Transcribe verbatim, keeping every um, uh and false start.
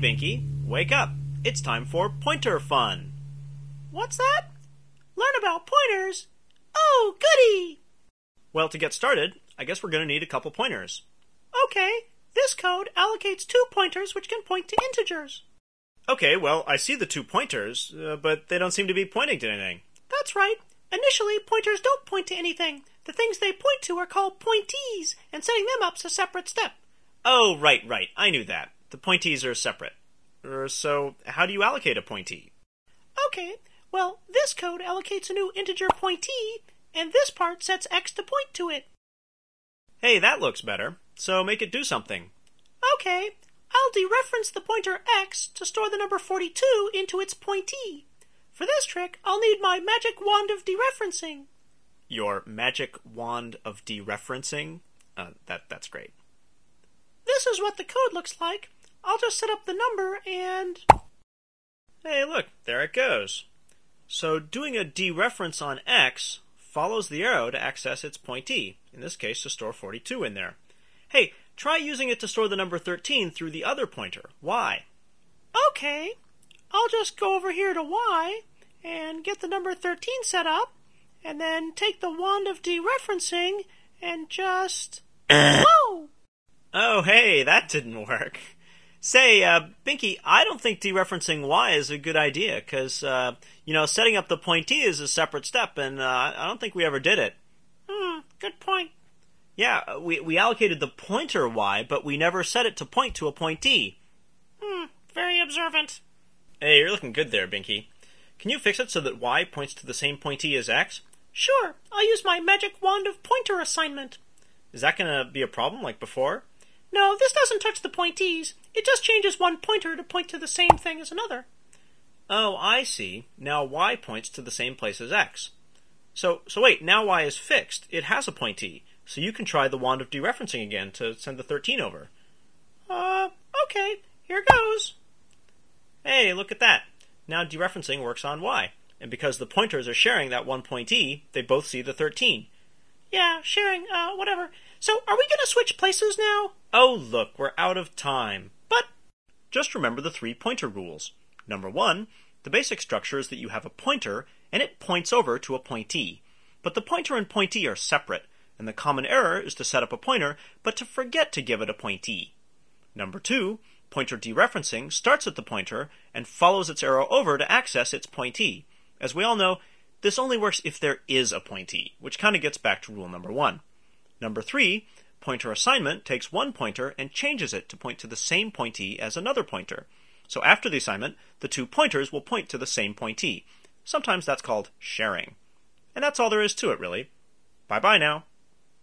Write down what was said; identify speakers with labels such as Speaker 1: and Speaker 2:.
Speaker 1: Binky, wake up. It's time for pointer fun.
Speaker 2: What's that? Learn about pointers? Oh, goody!
Speaker 1: Well, to get started, I guess we're going to need a couple pointers.
Speaker 2: Okay, this code allocates two pointers which can point to integers.
Speaker 1: Okay, well, I see the two pointers, uh, but they don't seem to be pointing to anything.
Speaker 2: That's right. Initially, pointers don't point to anything. The things they point to are called pointees, and setting them up's a separate step.
Speaker 1: Oh, right, right. I knew that. The pointees are separate. Er, so, how do you allocate a pointee?
Speaker 2: Okay, well, this code allocates a new integer pointee, and this part sets x to point to it.
Speaker 1: Hey, that looks better. So make it do something.
Speaker 2: Okay, I'll dereference the pointer x to store the number forty-two into its pointee. For this trick, I'll need my magic wand of dereferencing.
Speaker 1: Your magic wand of dereferencing? Uh, that, that's great.
Speaker 2: This is what the code looks like. I'll just set up the number and...
Speaker 1: Hey, look, there it goes. So doing a dereference on x follows the arrow to access its pointee, in this case to store forty-two in there. Hey, try using it to store the number thirteen through the other pointer, y.
Speaker 2: Okay, I'll just go over here to y and get the number thirteen set up, and then take the wand of dereferencing and just... Whoa!
Speaker 1: Oh, hey, that didn't work. Say, uh, Binky, I don't think dereferencing y is a good idea, because, uh, you know, setting up the pointee is a separate step, and uh, I don't think we ever did it.
Speaker 2: Hmm, good point.
Speaker 1: Yeah, we, we allocated the pointer y, but we never set it to point to a pointee.
Speaker 2: Hmm, very observant.
Speaker 1: Hey, you're looking good there, Binky. Can you fix it so that y points to the same pointee as x?
Speaker 2: Sure, I'll use my magic wand of pointer assignment.
Speaker 1: Is that going to be a problem like before?
Speaker 2: No, this doesn't touch the pointees. It just changes one pointer to point to the same thing as another.
Speaker 1: Oh, I see. Now y points to the same place as x. So, so wait, now y is fixed. It has a pointee. So you can try the wand of dereferencing again to send the thirteen over.
Speaker 2: Uh, okay. Here goes.
Speaker 1: Hey, look at that. Now dereferencing works on y. And because the pointers are sharing that one pointee, they both see the thirteen.
Speaker 2: Yeah, sharing, uh, whatever. So, are we going to switch places now?
Speaker 1: Oh, look, we're out of time.
Speaker 2: But...
Speaker 1: Just remember the three pointer rules. Number one, the basic structure is that you have a pointer, and it points over to a pointee. But the pointer and pointee are separate, and the common error is to set up a pointer, but to forget to give it a pointee. Number two, pointer dereferencing starts at the pointer and follows its arrow over to access its pointee. As we all know, this only works if there is a pointee, which kind of gets back to rule number one. Number three, pointer assignment takes one pointer and changes it to point to the same pointee as another pointer. So after the assignment, the two pointers will point to the same pointee. Sometimes that's called sharing. And that's all there is to it, really. Bye-bye now.